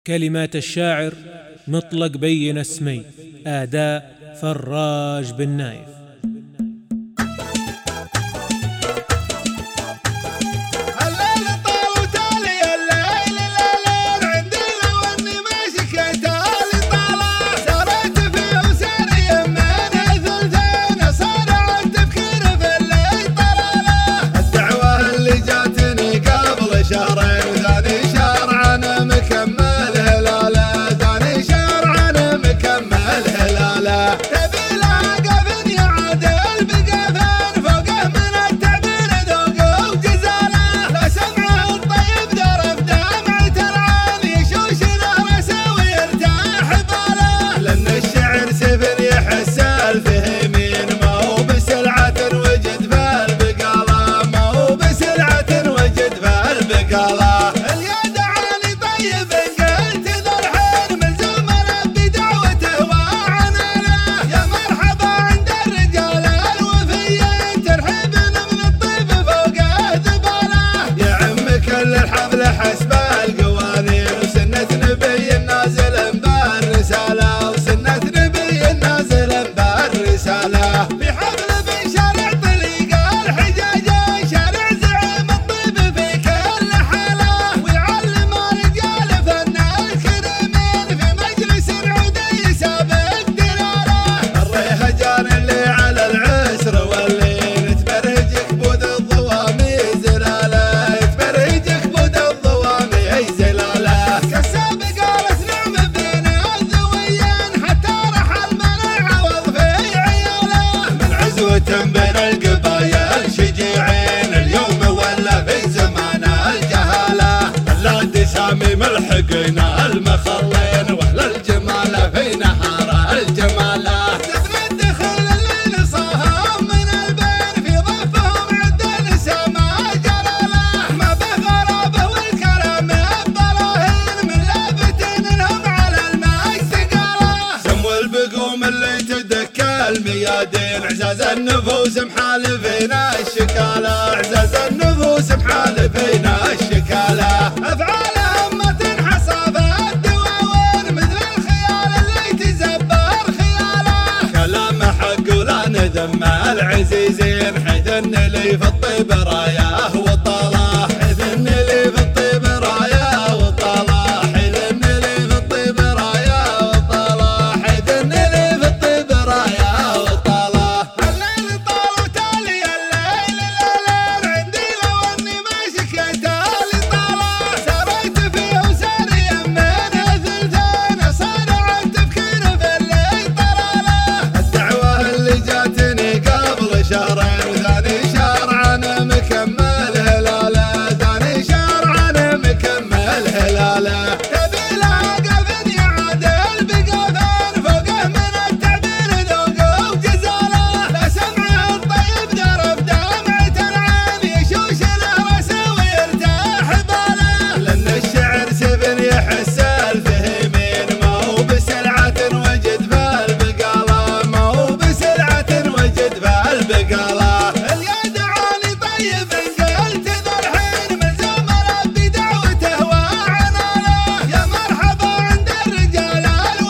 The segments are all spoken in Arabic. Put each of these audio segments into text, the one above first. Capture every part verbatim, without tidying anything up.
كلمات الشاعر مطلق بين اسمي، أداء فراج بن نايف. بين القبايل شجيعين اليوم ولا في زمان الجهالة، بلاد سامي ملحقنا المخلين واهل الجمال في نهار الجمالة. سفن الدخل الليل صاهم من البين في ضفهم عد السما جلاله، ما به غرابه والكرم الضراهين من لافت انهم على الماء ثقاله. سمو البقوم اللي تدكى الميادين اعزاز النفوس محالفينا الشكالة، اعزاز النفوس محالفينا الشكالة. افعالهم ما تنحصى بالدواوين مثل الخيال اللي تزبر خياله. كلام حق ولا نذم العزيزين حيث ان لي في الطيب راياه وطاله، حيث ان لي في الطيب راياه وطاله، حيث ان لي في الطيب راياه وطاله، حيث ان لي في الطيب راياه وطاله. الليل طال وتالي الليل الليل عندي لو اني ما شكيت اللي طاله، سريت فيه وساري يمين ثلثين صارع التفكير في اللي طلاله. الدعوة اللي جاتني قبل شهرين وثاني شهر انا مكمل هلاله، ثاني شهر انا مكمل هلاله. تبيلها قفن يعادل بقفن فوقه من التعبير ذوق وجزاله، لا سمعه الطيب درب دمعة العين يشوش له راسه ويرتاح باله. لأن الشعر سفن يحس الفهيمين ما هو بسلعة وجد في البقالة، ما هو بسلعة وجد في البقالة. اليد عالي طيب قلت ذا الحين ملزوم ربي دعوته وعناله، يا مرحبا عند الرجال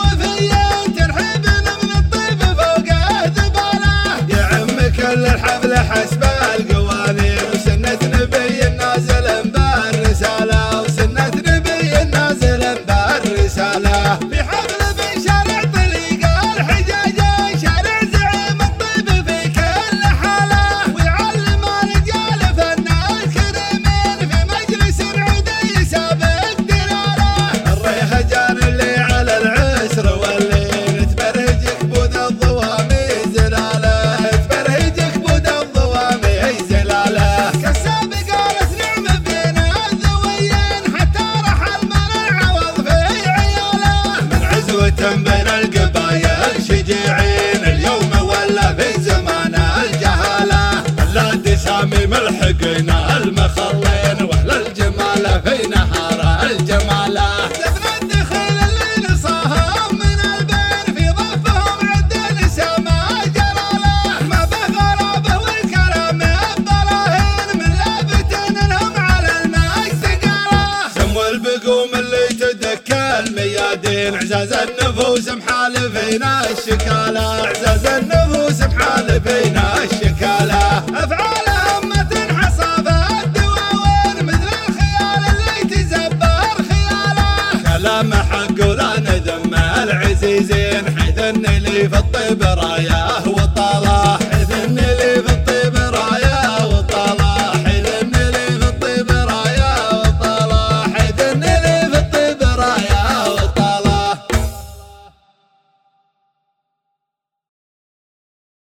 الوفيين ترحيبنا من الطيب فوقه ذباله. يا عم كل الحفل حسب القوانين وسنة نبي نازل بالرسالة، وسنة نبي نازل بالرسالة. في حفل في شارع طليقة الحجاجة شارع زعيم الطيب في كل حالة، ويعلم الرجال فن الكريمين في مجلس عودي سابق دلاله. الريهجان اللي على العسر واللي تبرهجك بود الضوامي زلاله، تبرهجك بود الضوامي زلاله. كالسابق قالت نعم بين الذويين حتى راح المنع عوض في عياله. من عزوة بين القبايل شجيعين اليوم ولا في زمان الجهالة، بلاد سامي ملحقنا المخلين واهل الجمال في نهار الجمالة. سفن الدخل الليل صاهم من البين في ضفهم عد السما جلاله، ما به غرابه والكرم الضراهين من لافت انهم على الماء ثقاله. سمو البقوم اللي تدكى الميادين اعزاز النفوس محالفين الشكالة اعزاز النفوس محالفين الشكالة أفعالهم ما تنحصى في الدواوين مثل الخيال اللي تزبر خياله كلام حق ولا ندم العزيزين حيث ان لي في الطيب راياه